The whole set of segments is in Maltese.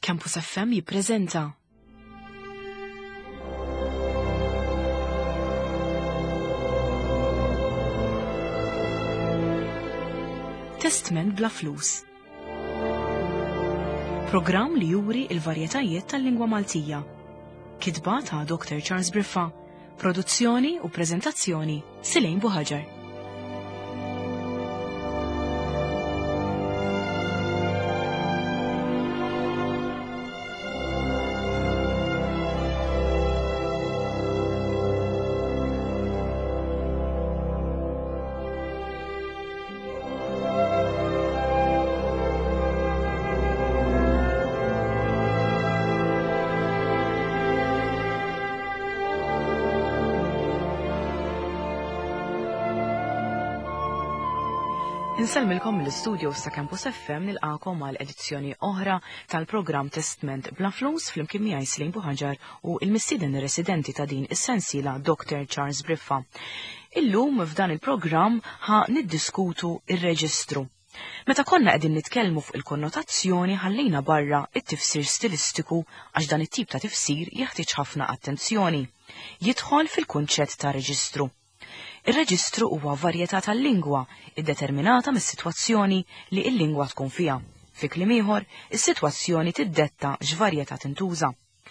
Campus FM jippreżenta Testament bla flus. Programm li juri il-varjetajiet tal-lingwa Maltija. Kitba ta' Dr. Charles Briffa. Produzzjoni u preżentazzjoni Silejn Buħaġar. Inselmilkom mill-istudio sta' Campus FM nilqakom għal edizzjoni oħra tal-programm Testament bla flus fl-imkien miegħi Silejn Buħaġar u l-mistieden residenti ta' din is-sensiela Dr. Charles Briffa. Illum f'dan il-programm ħa niddiskutu ir-reġistru. Meta konna qegħdin nitkellmu fuq il-konnotazzjoni ħallejna barra it-tifsir stilistiku għax dan it-tip ta' tifsir jeħtieġ ħafna attenzjoni. Jidħol fil-kunċett ta' reġistru. Ir-reġistru huwa varjetà tal-lingwa iddeterminata mis-sitwazzjoni li l-lingwa tkun fiha. Fi kliem ieħor, is-sitwazzjoni tiddetta x'varjetà tintuża.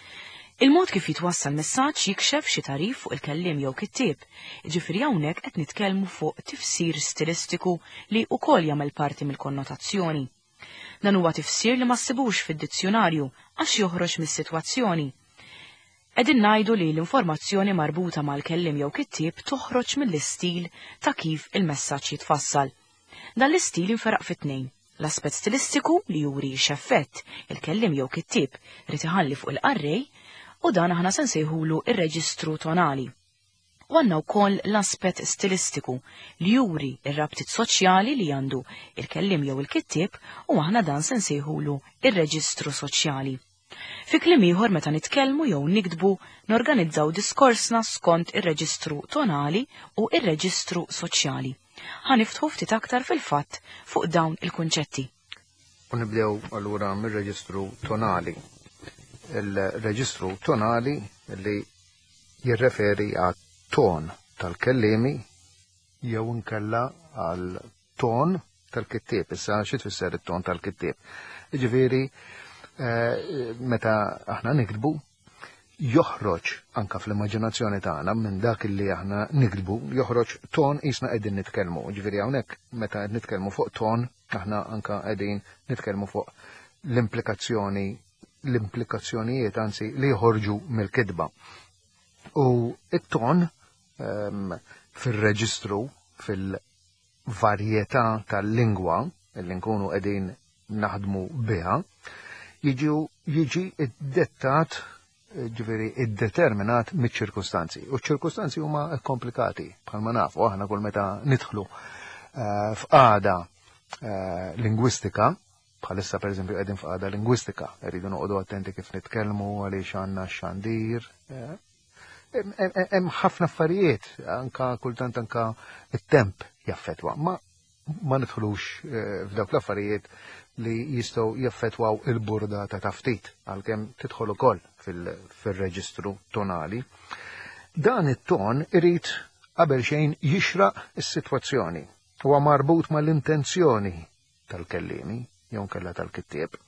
Il-mod kif jitwassal messaġġ jikxef xi tarif fuq il-kelliem jew kittieb, jiġifieri hawnhekk qed nitkellmu fuq tifsir stilistiku li wkoll jagħmel parti mill-konnotazzjoni. Dan huwa tifsir li ma ssibux fid-dizzjonarju għax joħroġ mis-sitwazzjoni. Qegħdin ngħidu li l-informazzjoni marbuta mal-kelliem jew kittieb toħroġ mill-istil ta' kif il-messaġġ jitfassal. Dan l-istil jinferaq fit-tnejn. L-aspett stilistiku li juri x'effett il-kelliem jew kittieb rid iħalli fuq il-qarrej u dan aħna se nsejħulu ir-reġistru tonali. U għandna wkoll l-aspett stilistiku li juri r-rabtiet soċjali li għandu il-kelliem jew il-kittieb u aħna dan se nsejħulu ir-reġistru soċjali. Fi kliem ieħor meta nitkellmu jew nikdbu norganizzaw diskorsna skont ir-reġistru tonali u ir-reġistru soċjali. Ħaniftħu ftit aktar fil-fatt fuq dawn il-kunċetti. U nibdew allura mir-reġistru tonali. Il-reġistru tonali li jirreferi għat ton tal-kellimi jew inkella għal ton tal-kittieb. Issa xi tfisser it-ton tal-kittieb. Jiġifieri meta aħna nikdbu joħroġ anka fl-immaġinazzjoni tagħna minn dak li aħna nikdbu joħroġ ton qisna qegħdin nitkellmu. Ġifieri hawnhekk meta qed nitkellmu fuq ton aħna anka qegħdin nitkellmu fuq l-implikazzjonijiet anzi li joħorġu mill-kidba. U it-ton fir-reġistru fil-varjetà tal-lingwa li nkunu qegħdin naħdmu biha jiġi id-dettat, ġifieri id-determinat miċ-ċirkustanzi. U ċ-ċirkustanzi huma komplikati, bħalma nafu aħna kull meta nidħlu f'qagħda lingwistika, bħalissa pereżempju qegħdin f'qagħda lingwistika, rridu noqogħdu attenti kif nitkellmu għaliex għandna xandir. Hemm ħafna affarijiet, anka kultant anka it-temp jaffettwa, ma nidħlux f'dawk l-affarijiet li jistgħu jaffettwaw il-burda ta' taftit għalkemm tidħol ukoll fil-reġistru tonali. Dan it-ton irid qabel xejn jixraq is-sitwazzjoni. Huwa marbut mal-intenzjoni tal-kelliemi jew nkella tal-kittieb.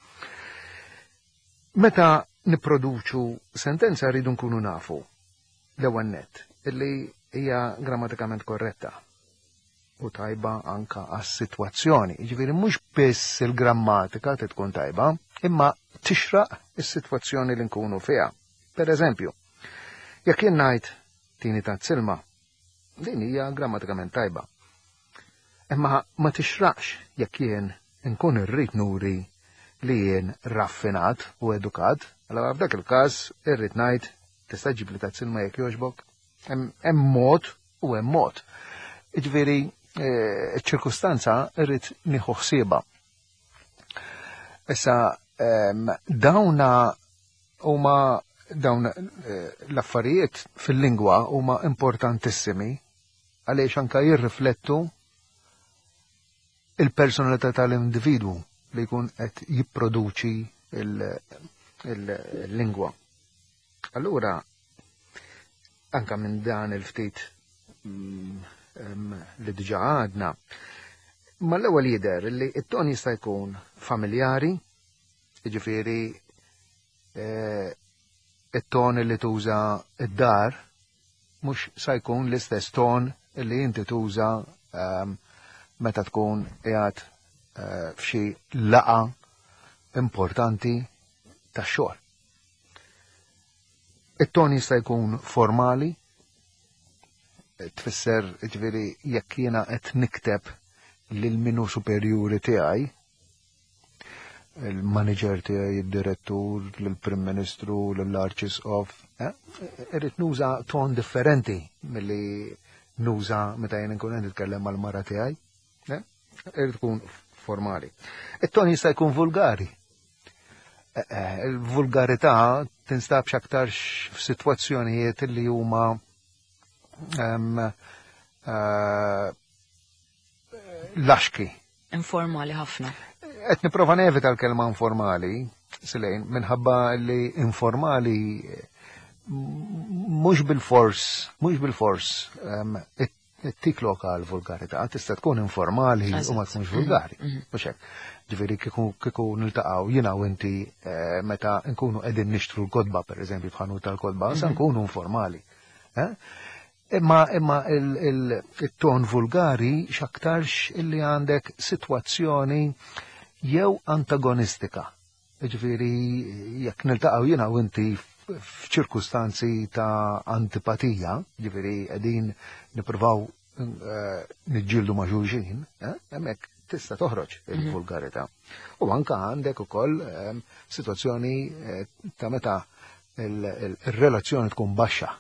Meta nipproduċu sentenza rridu nkunu nafu l-ewwel nett illi hija grammatikament korretta u tajba anka għas-sitwazzjoni. Ġifieri mhux biss il-grammatika tkun tajba, imma tixraq is-sitwazzjoni li nkunu fiha. Pereżempju, jekk jien ngħid tieni tazzilma, din hija grammatikament tajba. Imma ma tixraqx jekk jien nkun irrid nuri li jien raffinat u edukat, allora f'dak il-każ irrid ngħid tista' ġib li tazzilma jekk jogħġbok. Hemm mod u hemm mod. Ġifieri ċirkustanza irrid nieħu ħsiebha. Issa dawn l-affarijiet fil-lingwa huma importantissimi għaliex anke jirriflettu il-personalità tal-individwu li jkun qed jipproduċi il-lingwa. Allura, anka minn dan il-ftit li diġa għadna, ma l-ewwel jidher li t-ton jista' jkun familjari, jiġifieri it-ton li tuża id-dar mhux sa jkun l-istess ton li inti tuża meta tkun qiegħed f'xi laqa importanti tax-xogħol. It-ton jista' jkun formali, tfisser ġifieri jekk jiena qed nikteb lil minu superjuri tiegħi, il-manager tiegħi, id-direttur, lill-Prim Ministru, lill-Arċisqof, irrid nuża ton differenti milli nuża meta jien inkun qed nitkellem mal-mara tiegħi. Irid tkun formali. It-ton jista' jkun vulgari. Il-vulgarità tinstab x'aktarx f'sitwazzjonijiet li huma laxki. Informali ħafna. Qed nipprova nevita l-kelma informali, Silejn, minħabba li informali mhux bil-fors it-tik lokal vulgarità, tista' tkun informali u ma tkunx vulgari. Mhux hekk. Ġifieri kieku niltaqgħu jiena u inti meta nkunu qegħdin nixtru l-kodba, pereżempju f'ħanut tal-kodba, se nkunu informali. Imma il-ton vulgari x'aktarx illi għandek sitwazzjoni jew antagonistika. Ġifieri jekk niltaqgħu jiena u inti f'ċirkustanzi ta' antipatija, ġifieri qegħdin nippruvaw niġġieldu ma' xulxin, hemmhekk tista' toħroġ il-vulgarità. U anke għandek ukoll sitwazzjoni ta' meta il-relazzjoni tkun baxxa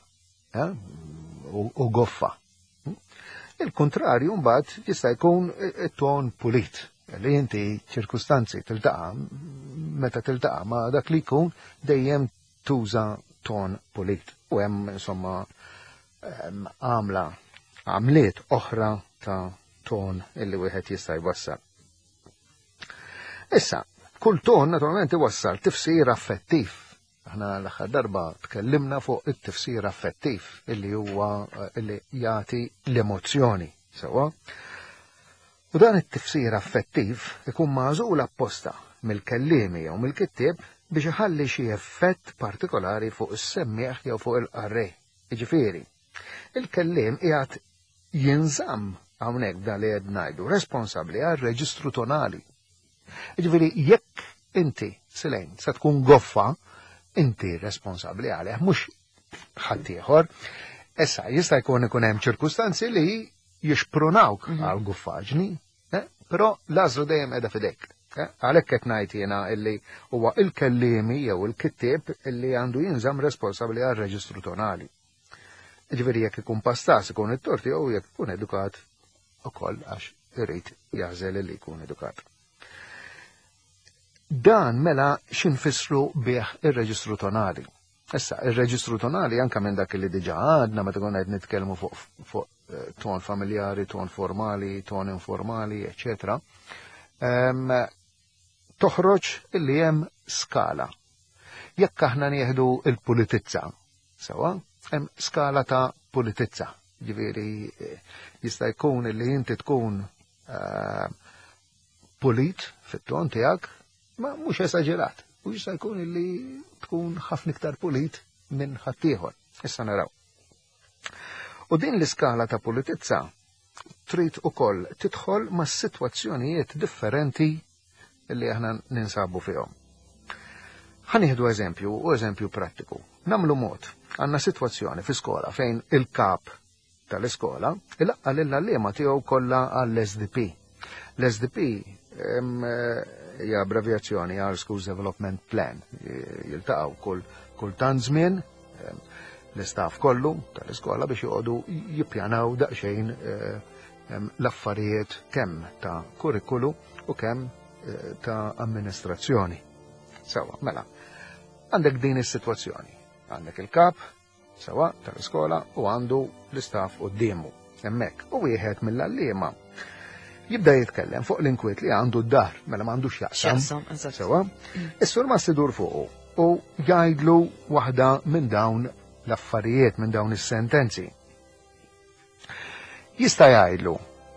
u goffa. Il-kontrarju mbagħad jista' jkun it-ton pulit. Li inti ċirkustanzi tiltaqa' meta tiltaqa' ma' dak li jkun dejjem tuża ton pulit. U hemm insomma għamliet oħra ta' ton illi wieħed jista' jwassal. Issa, kull ton naturalment iwassal tifsir affettiv. Aħna l-aħħar darba tkellimna fuq it-tifsir affettiv illi huwa illi jagħti l-emozzjoni, sewwa. U dan it-tifsir affettiv ikun magħżul apposta mill-kellimi jew mill-kittieb biex iħalli xi effett partikolari fuq is-semmieħ jew fuq il-qarrej. Jiġifieri, il-kelliem qiegħed jinżamm hawnhekk dan li qed ngħidu responsabbli għar-reġistru tonali. Jiġifieri jekk inti Silejn se tkun goffa, inti responsabbli għalih mhux ħadd ieħor. Issa jista' jkun hemm ċirkustanzi li jixprunawk għal guffaġni, però l-għażla dejjem qiegħda f'idejk. Għalhekk qed ngħid jiena illi huwa il-kellimi jew il-kittieb illi għandu jinżamm responsabbli għar-reġistru tonali. Ġifieri jekk ikun pastas ikun it-torti jew jekk ikun edukat ukoll għax irid jażel li jkun edukat. Dan mela x'infissru bih ir-reġistru tonali. Issa, ir-reġistru tonali anke minn dak li diġà għadna meta konna qed nitkellmu fuq ton familjari, ton formali, ton informali, eċetera. Toħroġ illi hemm skala. Jekk aħna nieħdu il-pulitizza, sewa, hemm skala ta' pulitizza. Ġifieri jista' jkun illi inti tkun pulit fit-ton tiegħek, ma mhux esaġerat. U jista' jkun illi tkun ħafna iktar pulit minn ħaddieħor. Issa naraw. U din l-iskala ta' pulitizza trid ukoll tidħol ma' sitwazzjonijiet differenti li aħna ninsabu fihom. Ħanieħdu eżempju u eżempju prattiku. Namlu mod, għandna sitwazzjoni fi skola fejn il-kap tal-iskola ilaqqa lill-għalliema tiegħu kollha għall-SDP. L-SDP hija abbreviazzjoni għal School Development Plan. Jiltaqgħu kull tant żmien l-istaff kollu tal-iskola biex joqogħdu jippjanaw daqsxejn l-affarijiet kemm ta' kurrikulu u kemm ta' amministrazzjoni. Sewa, mela, għandek din is-sitwazzjoni. Għandek il-kap, sewa, tal-iskola u għandu l-istaff qudiemu hemmhekk. U wieħed mill-għalliema jibda jitkellem fuq l-inkwiet li għandu d-dar, mela m'għandux jaqsam. Sewa, is-sur ma sidur fuqu u jgħidlu waħda minn dawn l-affarijiet, minn dawn is-sentenzi. Jista' jgħidlu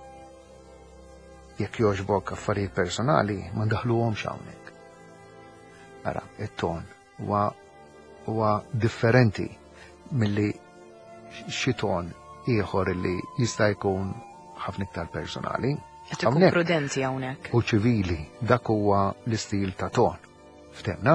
jekk jogħġbok affarijiet personali ma ndaħluhomx hawnhekk. Ara, it-ton huwa differenti milli xi ton ieħor li jista' jkun ħafna iktar personali. Qed ikun prudenti hawnhekk. U ċivili, dak huwa l-istil ta' ton. Ftemna?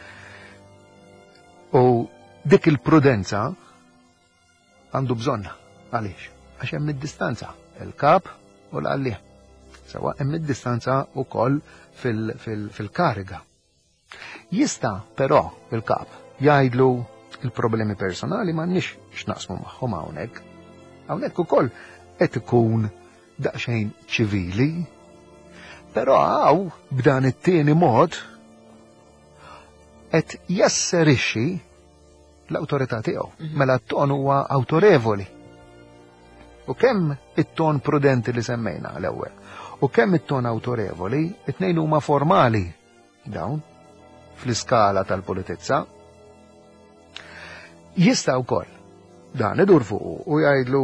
U dik il-prudenza għandu bżonna. Għaliex? Għax hemm id-distanza, il-kap u l-għallih. Sewa hemm id-distanza wkoll fil-kariga. Jista' però il-kap jgħidlu il-problemi personali m'għandniex x'naqsmu magħhom hawnhekk. Hawnhekk ukoll qed ikun daqsxejn ċivili, però għaw b'dan it-tieni mod qed jasserixxi l-awtorità tiegħu. Mela t-ton huwa awtorevoli. U kemm it-ton prudenti li semmejna l-ewwel, u kemm it-ton awtorevoli, it-tnejn huma formali dawn fl-iskala tal-politizza. Jista' wkoll dan idur fuq u jgħidlu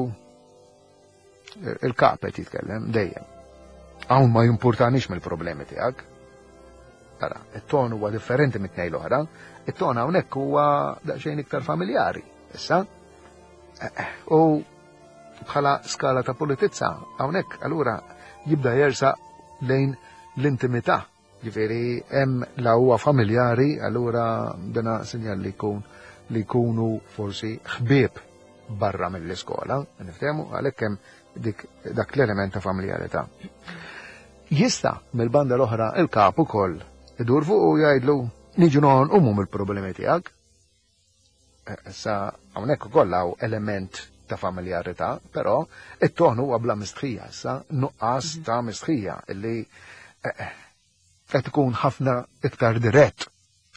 il-kap qed jitkellem dejjem. Hawn ma jimpurtanix mill-problemi tiegħek. Ara, it-ton huwa differenti mit-tnejn l-oħra, it-ton hawnhekk huwa daqsxejn iktar familjari. Issa, u bħala skala ta' politizza hawnhekk allura jibda jersaq lejn l-intimità. Ġifieri hemm la huwa familjari, allura dana sinjal li jkunu forsi ħbieb barra mill-iskola, niftehmu għalhekk hemm dak l-element ta' familjarità. Jista' mill-banda l-oħra il-kap ukoll idur fuq u jgħidlu niġu noħolqu mill-problemi tiegħek. Issa hawnhekk ukoll hawn element ta' familjarità, però it-ton huwa bla mistħija, issa nuqqas ta' mistħija illi qed ikun ħafna iktar dirett.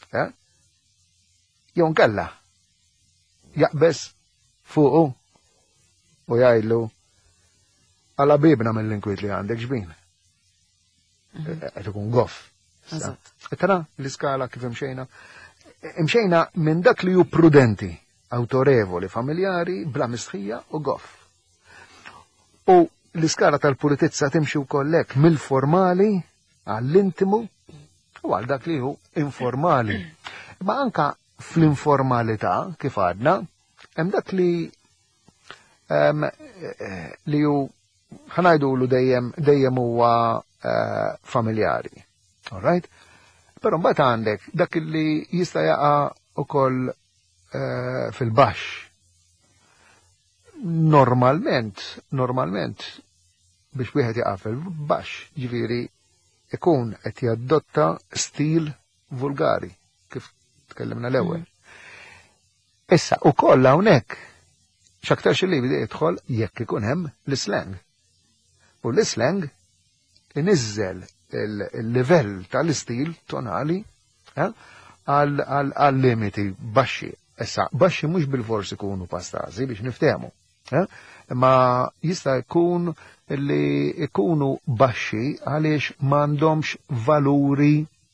Jew nkella jaqbes fuqu u jgħidlu għalla bibna mill-inkwiet li għandek ġbin. Qed ikun goff. Tara l-iskala kif imxejna? Imxejna minn dak li hu prudenti, awtorevoli, familjari, bla mistħija u goff. U l-iskala tal-politizza timxi wkoll hekk mill-formali għall-intimu u għal dak li hu informali. Ma anka fl-informalità kif għadna, hemm dak li hu ħanajdulu dejjem huwa familjari. All right? Però mbagħad għandek dak li jista' jaqa' ukoll fil-baxx. Normalment biex wieħed jaqa' fil-baxx, ġifieri ikun qed jadotta stil vulgari kif tkellimna l-ewwel. Issa ukoll hawnhekk x'aktarx li bida jidħol jekk ikun hemm l-islang. U l-islang inizzel il-livell tal-istil tonali għal-limiti baxxi. Issa, baxxi mhux bil-forsi ikunu pastażi biex niftehmu. Ma jista' jkun li ikunu baxxi għaliex m'għandhomx valuri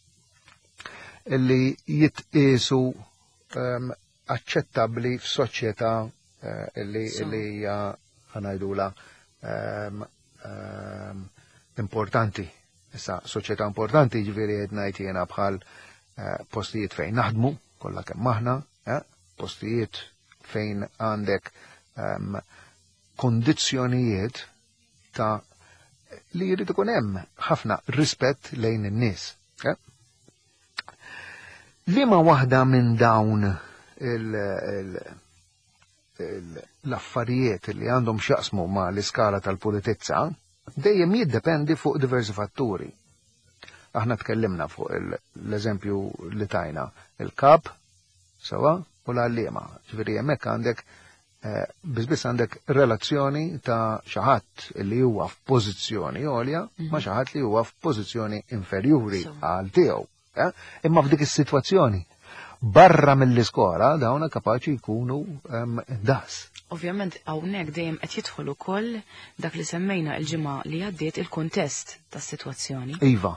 li jitqisu aċċettabbli f'soċjetà li hija ħanajdula importanti. Issa, soċjetà importanti ġifieri qed ngħid jiena bħal postijiet fejn naħdmu, kollha kemm aħna, postijiet fejn għandek kondizzjonijiet ta' li jrid ikun hemm ħafna rispett lejn in-nies. Liema waħda minn dawn l-affarijiet li għandhom x'jaqsmu ma' l-iskala tal-politizza dejjem jiddependi fuq diversi fatturi. Aħna tkellimna fuq l-eżempju li tajna il-kap, sewa, u l-għalliema. Ġifieri hemmhekk għandek biss għandek relazzjoni ta' xi ħadd li huwa f'pożizzjoni għolja ma' xi ħadd li huwa f'pożizzjoni inferjuri għal tiegħu. Imma f'dik is-sitwazzjoni barra mill-iskola dawna kapaċi jkunu das. Ovvjament hawnhekk dejjem qed jidħol ukoll dak li semmejna l-ġimgħa li għaddiet il-kuntest tas-sitwazzjoni. Iva.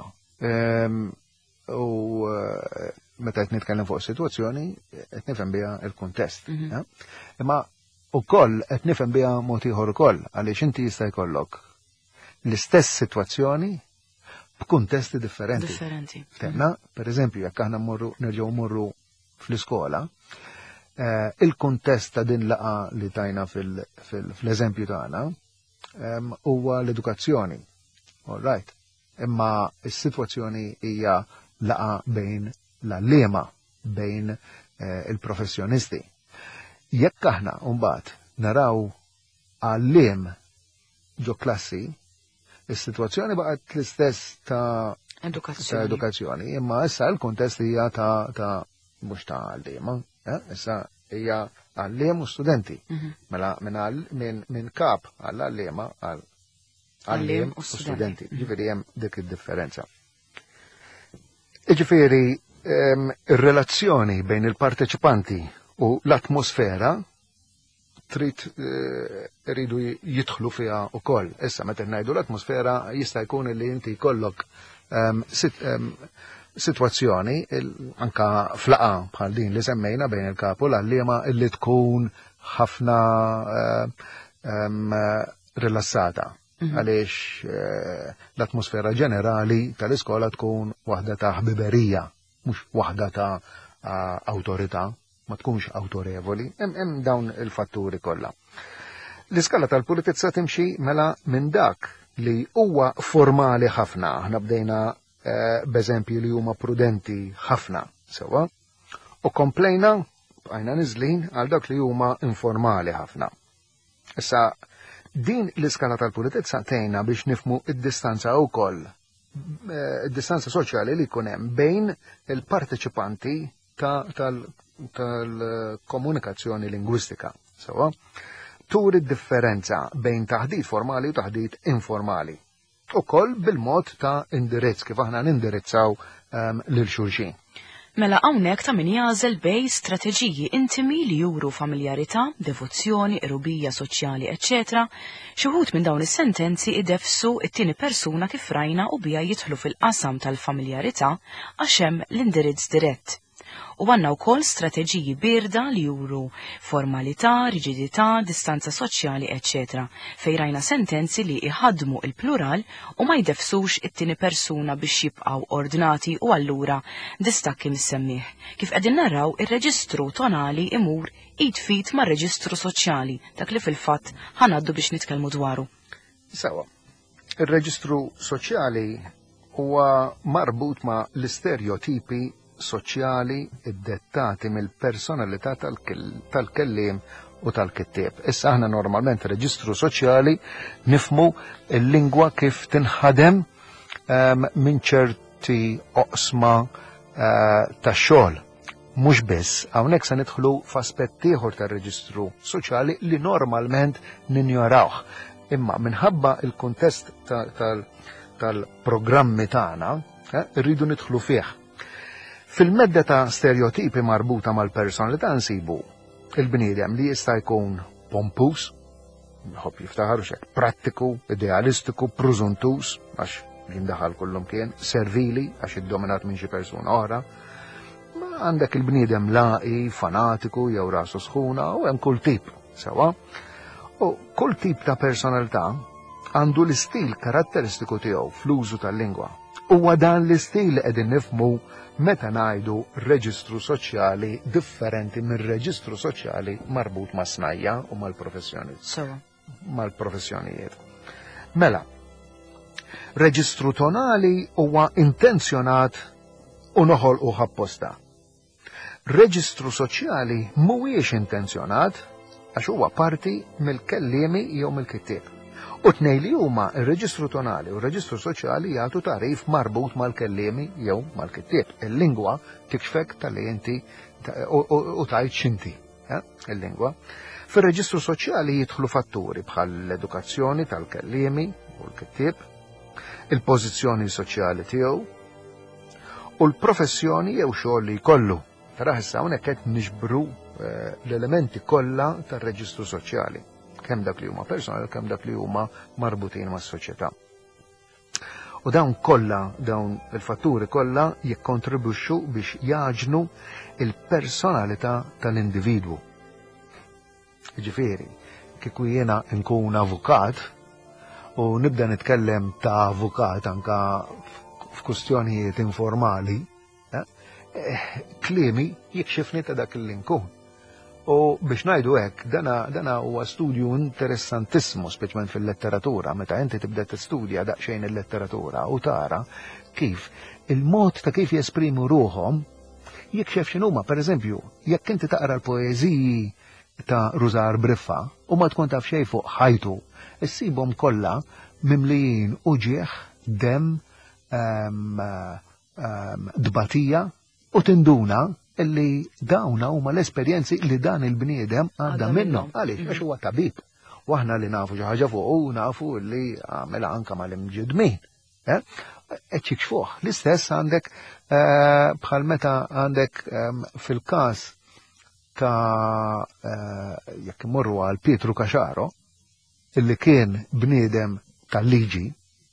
U meta qed nitkellem fuq is-sitwazzjoni qed nifhem biha l-kuntest. Imma ukoll qed nifhem biha mod ieħor ukoll għaliex inti jista' jkollok l-istess sitwazzjoni b'kuntesti differenti. Temna, per eżempju, jekk aħna nerġgħu mmorru fl-iskola, il-kuntest ta' din laqa li tajna fl-eżempju tagħna huwa l-edukazzjoni. All right. Imma s-sitwazzjoni hija laqa bejn l-allima, bejn il-professjonisti. Jekk aħna mbagħad naraw għalliem ġo klassi, is-sitwazzjoni baqgħet l-istess ta' edukazzjoni, imma issa l-kuntest hija ta' mhux ta' għallima, issa hija għalliem u studenti. Mela minn kap għall-għallima għalliem u studenti. Ġifieri hemm dik id-differenza. Ġifieri ir-relazzjoni bejn il-parteċipanti u l-atmosfera iridu jidħlu fiha wkoll. Issa meta ngħidu l-atmosfera jista' jkun li inti jkollok sitwazzjoni anka flaqa bħal din li semmejna bejn il-kapu l-għalliema illi tkun ħafna rilassata. Għaliex l-atmosfera ġenerali tal-iskola tkun waħda ta' ħbiberija, mhux waħda ta' awtorità, ma tkunx awtorevoli, hemm dawn il-fatturi kollha. L-iskala tal-pulitizza timxi mela minn dak li huwa formali ħafna, aħna bdejna b'eżempji li huma prudenti ħafna sewwa, u komplejna bqajna niżlin għal dak li huma informali ħafna. Issa din l-iskala tal-pulitizza tgħinna biex nifmu id-distanza wkoll, id-distanza soċjali li jkun hemm bejn il-parteċipanti tal-komunikazzjoni lingwistika. Sewwa, tur id-differenza bejn taħdid formali u taħdid informali. Ukoll bil-mod ta' indirizz kif aħna nindirizzaw lil xulxin. Mela hawnhekk ta' min jażel bej strateġiji intimi li juru familjarità, devozzjoni, irubija soċjali, eċċetera. Xi wħud minn dawn is-sentenzi idefsu it-tieni persuna kif rajna u biha jidħlu fil-qasam tal-familjarità għax hemm l-indirizz dirett. U għandna wkoll strateġiji birda li juru formalità, riġidità, distanza soċjali, eċċetera, fejn rajna sentenzi li iħaddmu il-plural u ma jdefsux it-tieni persuna biex jibqgħu ordnati u allura distakki missemmih. Kif qegħdin naraw ir-reġistru tonali imur id fit mar-reġistru soċjali, dak li fil-fatt ħanaddu biex nitkellmu dwaru. Sewa, ir-reġistru soċjali huwa marbut ma' l-istereotipi soċjali id-dettati mill-personalità tal-kelliem u tal-kittieb. Issa aħna normalment reġistru soċjali nifmu l-lingwa kif tinħadem minn ċerti oqsma tax-xogħol. Mhux biss, hawnhekk se nidħlu f'aspett ieħor tar-reġistru soċjali li normalment ninjorawh. Imma minħabba il-kuntest tal-programmi tagħna rridu nidħlu fih. Fil-medda ta' stereotipi marbuta mal-personalità nsibu il-bniedem li jista' jkun pompus, ħobb jiftaħar xek, prattiku, idealistiku, prużuntus, għax jindaħal kullum kien, servili, għax id-dominat minn xi persuna oħra, ma għandek il-bniedem laqi, fanatiku, jew rasu sħuna, u hemm kull tip, sewa. U kull tip ta' personalità għandu l-istil karatteristiku tiegħu fl-użu tal-lingwa. Huwa dan l-istil qegħdin nifhmu meta ngħidu reġistru soċjali differenti mir-reġistru soċjali marbut ma' snajja u mal-professjonijiet. Mela, reġistru tonali huwa intenzjonat u noħolqu apposta. Reġistru soċjali mhuwiex intenzjonat għax huwa parti mill-kelliemi jew mill-kittieb. U tnej li huma r-reġistru tonali u r-reġistru soċjali jagħtu tarif marbut mal-kelliemi jew mal-kittieb. Il-lingwa tikxfek tal-li inti u tajt x'inti il-lingwa. Fir-reġistru soċjali jidħlu fatturi bħal l-edukazzjoni tal-kelliemi u l-kittieb, il-pożizzjoni soċjali tiegħu u l-professjoni jew xogħol li jkollu. Tara issa hawnhekk qed nixbru l-elementi kollha tar-reġistru soċjali, kemm dak li huma personali, kemm dak li huma marbutin mas-soċjetà. U dawn il-fatturi kollha jikkontribwixxu biex jaġnu il-personalità tal-individwu. Ġifieri, kieku jiena nkun avukat u nibda nitkellem ta' avukat anka f'kustjonijiet informali, kliemi jikxifni ta' dak li nkun. U biex ngħidu hekk, dana huwa studju interessantissimu, speċjalment fil-letteratura, meta inti tibda tistudja daqsxejn il-letteratura u tara kif il-mod ta' kif jesprimu ruhom jikxef x'inhuma. Pereżempju, jekk inti taqra l-poeżiji ta' Rużar Briffa u ma tkun taf xejn fuq ħajtu, issibhom kollha mimlijin uġieħ, dem, dbatija u tinduna illi dawna huma l-esperjenzi li dan il-bniedem għadha minnhom. Għaliex għax huwa tabib. U aħna li nafu xi ħaġa fuq u nafu li għamela anke mal-imġidmin. Qed jikxfuh. L-istess għandek bħal meta għandek fil-każ ta' jekk imorru għal Pietru Kaxaro, illi kien bniedem tal-liġi,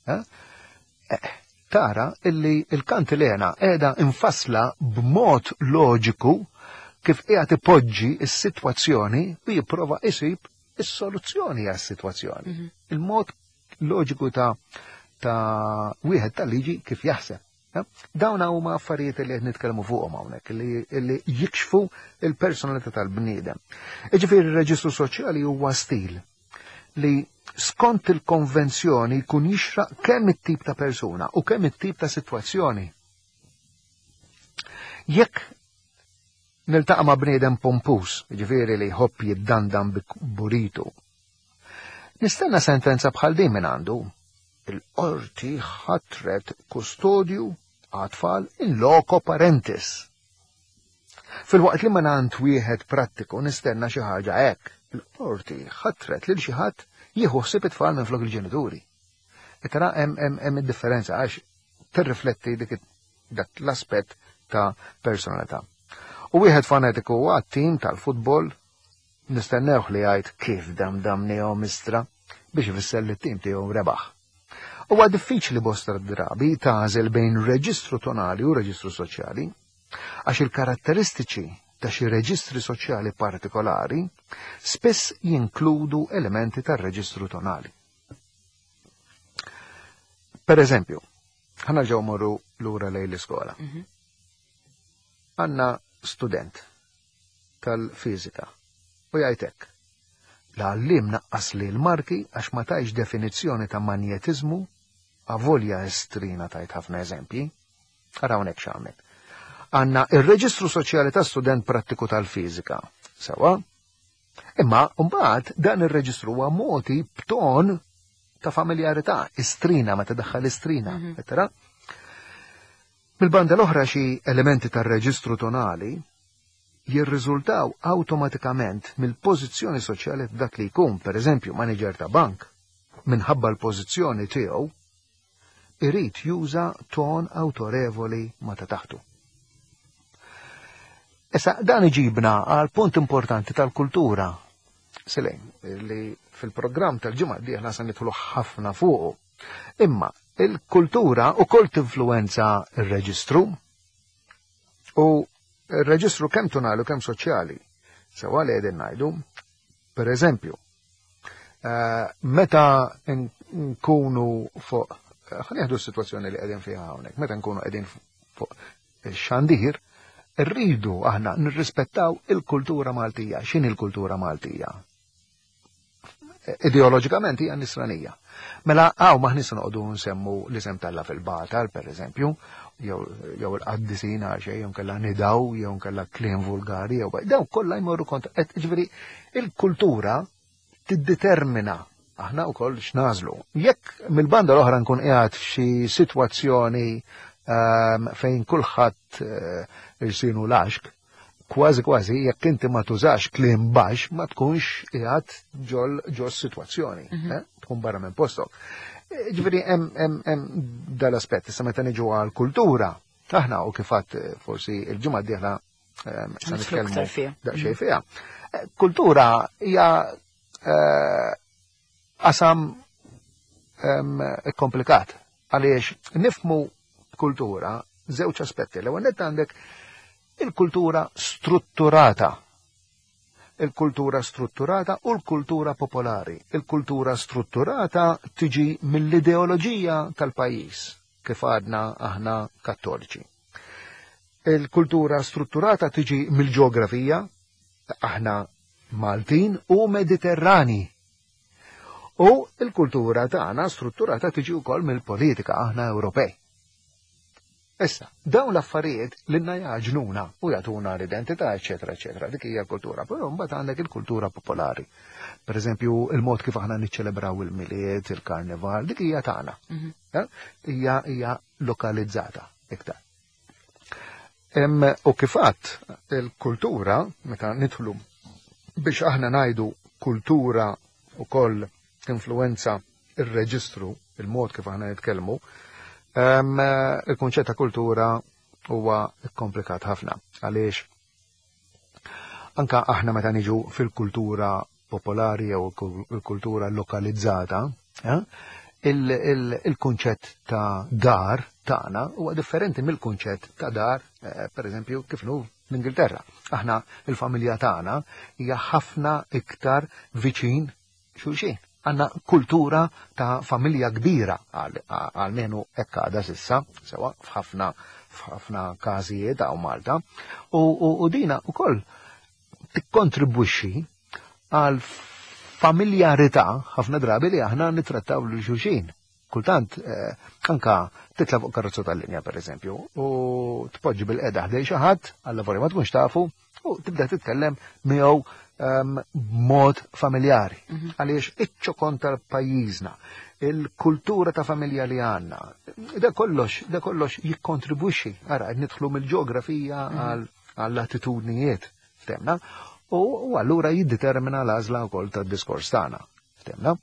tara illi il-kantilena qiegħda infassla b'mod loġiku kif qiegħed ipoġġi s-sitwazzjoni u jipprova isib is-soluzzjoni għas-sitwazzjoni. Il-mod loġiku ta' wieħed tal-liġi kif jaħseb. Dawn huma affarijiet li qed nitkellmu fuqhom hawnhekk li jikxfu il-personalità tal-bniedem. Jiġifieri ir-reġistru soċjali huwa stil li skont il-konvenzjoni jkun jixraq kemm it-tip ta' persuna u kemm it-tip ta' sitwazzjoni. Jekk niltaqa' ma' bniedem pompus, jiġifieri li jħobb jiddandam buritu, nistenna sentenza bħal din minn għandu. Il-qorti ħatret kustodju għatfal in loco parentis. Fil-waqt li ma nant wieħed prattiku nistenna xi ħaġa hekk. Il-qorti ħatret lil xi ħadd jieħu ħsieb it-tfal minn flok il-ġenituri. Tara hemm id-differenza għax tirrifletti dak l-aspett ta' personalità. U wieħed fanatiku għat-tim tal-futbol nistennewh li jgħid kif damnihom mistra biex ifisser li t-tim tiegħu rebaħ. Huwa diffiċli bosta drabi tażel bejn reġistru tonali u reġistru soċjali għax il-karatteristiċi ta' xi reġistri soċjali partikolari spiss jinkludu elementi tar-reġistru tonali. Per eżempju, ħana ġew morru lura lejn l-iskola. Għandna student tal-fiżika u jgħid hekk. L-għallim naqqas li l-marki għax ma tajx definizzjoni ta' manjetizmu avolja estrina tajt ħafna eżempji. Hawnhekk x'għamel. Għandna ir-reġistru soċjali ta' student prattiku tal-fiżika. Sewa? Imma mbagħad dan ir-reġistru huwa moti b'ton ta' familjarità, istrina meta daħħal istrina, tara? Mill-banda l-oħra xi elementi tar-reġistru tonali jirriżultaw awtomatikament mill-pożizzjoni soċjali dak li jkun, pereżempju manager ta' bank, minħabba l-pożizzjoni tiegħu irid juża ton awtorevoli ma ta' taħtu. Issa dan iġibna għal punt importanti tal-kultura. Silejn, li fil-programm tal-ġimgħa d-dieħla se nidħlu ħafna fuqu. Imma il-kultura ukoll tinfluwenza r-reġistru u il-reġistru kemm tonali u kemm soċjali. Sewa li qegħdin ngħidu, pereżempju, meta nkunu fuq, ħanieħdu s-sitwazzjoni li qegħdin fiha hawnhekk, meta nkunu qegħdin fuq ix-xandir, rridu aħna nirrispettaw il-kultura Maltija. X'inhi l-kultura Maltija? Ideoloġikament hija nisranija. Mela maħnis noqogħdu nsemmu l-isem talla fil-batal, pereżempju, jew il-qaddisin għal xejn, jew kellha nidaw, jew kellha kliem vulgari, jew dawn kollha jmorru kontra. Ġifieri il-kultura tiddetermina aħna wkoll x'nażlu. Jekk mill-banda l-oħra nkun qiegħed f'xi sitwazzjoni fejn kulħadd irsinu laxk, kważi jekk inti ma tużax kliem baxx ma tkunx qiegħed ġol sitwazzjoni, tkun barra minn postok. Ġifieri hemm dal-aspett issa meta niġu għall-kultura, aħna u kif għadd forsi l-ġimgħa d-dieħla daqsxejn fiha. Kultura hija qasam komplikat għaliex nifhmu kultura żewġ aspetti. L-ewwel nett għandek il-kultura strutturata. Il-kultura strutturata u l-kultura popolari. Il-kultura strutturata tiġi mill-ideoloġija tal-pajjiż kif għadna aħna kattoliċi. Il-kultura strutturata tiġi mill-ġeografija, aħna Maltin u Mediterrani. U il-kultura tagħna strutturata tiġi wkoll mill-politika aħna Ewropej. Issa, dawn l-affarijiet l-inna jaġnuna u jagħtuna l-identità, eċetera, eċetera. Dik hija kultura. Però mbagħad għandek il-kultura popolari. Per eżempju, il-mod kif aħna niċċelebraw il-miliet, il-karneval, dik hija tagħna. Hija lokalizzata iktar. U kif għadd il-kultura, meta nidħlu biex aħna ngħidu kultura ukoll influenza ir-reġistru, il-mod kif aħna nitkellmu, il-kunċett ta' kultura huwa komplikat ħafna għaliex anka aħna meta niġu fil-kultura popolari jew il-kultura lokalizzata, il-kunċett ta' dar tagħna huwa differenti mill-kunċett ta' dar, pereżempju kif nu l-Ingilterra. Aħna il-familja tagħna hija ħafna iktar viċin xulxin. Għanna kultura ta' familja kbira għalmenu ekkada sissa, sewa f'ħafna każijiet għaw Malta, u dina u koll tikkontribwixxi għal familjarità ħafna drabi li aħna nitrattaw l xuxin. Kultant, anka titla fuq karozza tal-linja per eżempju, u tpoġġi bil-qeda ħdej xi ħadd għall-lavori ma tkunx tafu, u tibda titkellem miegħu mod familjari. Għaliex iċ-ċokon tal-pajjiżna, il-kultura ta' familja li għandna, da kollox jikkontribwixxi. Ara, nidħlu mill-ġeografija għall-attitudnijiet, ftemna, u allura jiddetermina l-għażla wkoll tad-diskors tagħna, ftemna.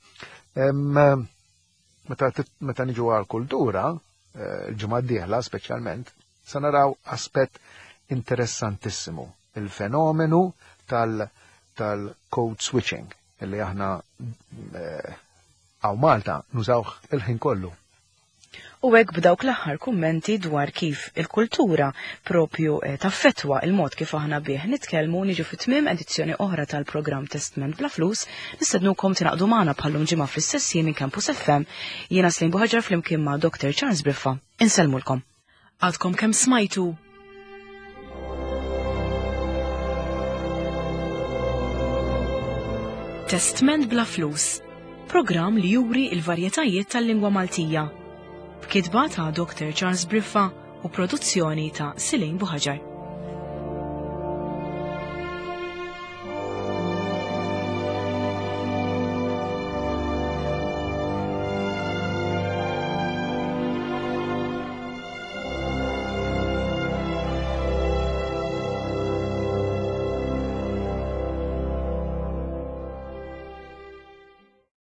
Meta niġu għall-kultura, il-ġimgħa d-dieħla speċjalment, se naraw aspett interessantissimu, il-fenomenu tal-code switching, illi aħna għaw Malta nużawh il-ħin kollu. U hekk b'dawk l-aħħar kummenti dwar kif il-kultura propju taffettwa il-mod kif aħna bih nitkellmu niġu fit-tmiem edizzjoni oħra tal-programm Testament bla flus, nistednukom tinaqdu magħna bħallum ġimgħa fl-istess minn Campus FM, jiena Slim Buħaġar flimkien ma' Dr. Charles Briffa. Insellmulkom. Għadkom kemm smajtu Testament bla flus, programm li juri il-varjetajiet tal-lingwa Maltija. B'kitba ta' Dr. Charles Briffa u produzzjoni ta' Slim Buħaġar.